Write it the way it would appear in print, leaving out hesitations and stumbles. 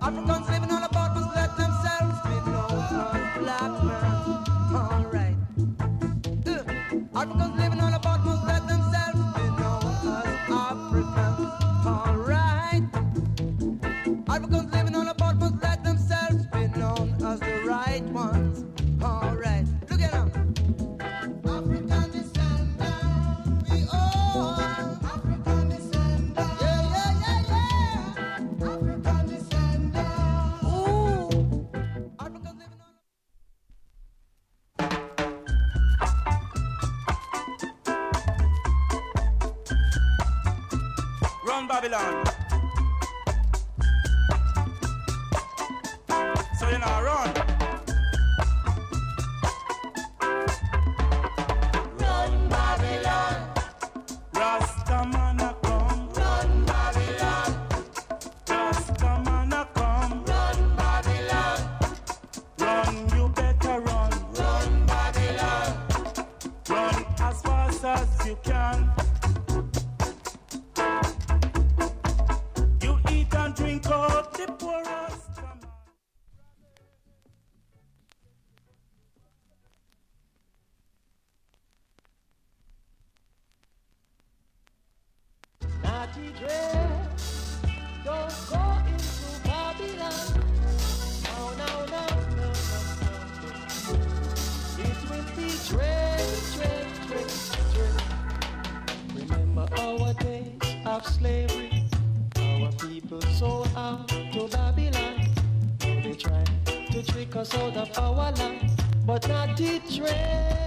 Africans living on apartments, let themselves be known as black men. Alright. Africans living on apartments, let themselves be known as Africans. Alright. Africans living on apartments, let themselves be known as the right ones. Alright. Look at them. African descendants, we all. African descendants. Yeah, yeah, yeah, yeah. African descendants. Ooh. Africans living on. Run Babylon. So you know, run. Run Babylon. Rastaman a come. Run Babylon. Rastaman a come. Run Babylon. Run, you better run. Run Babylon. Run as fast as you can. You eat and drink out the poor Rastaman. Naughty dress, don't go into Babylon. No, no, no, no, no, no. It will be dread. Remember our days of slavery. Our people sold out to Babylon. Now they try to trick us out of our land, but not the dread.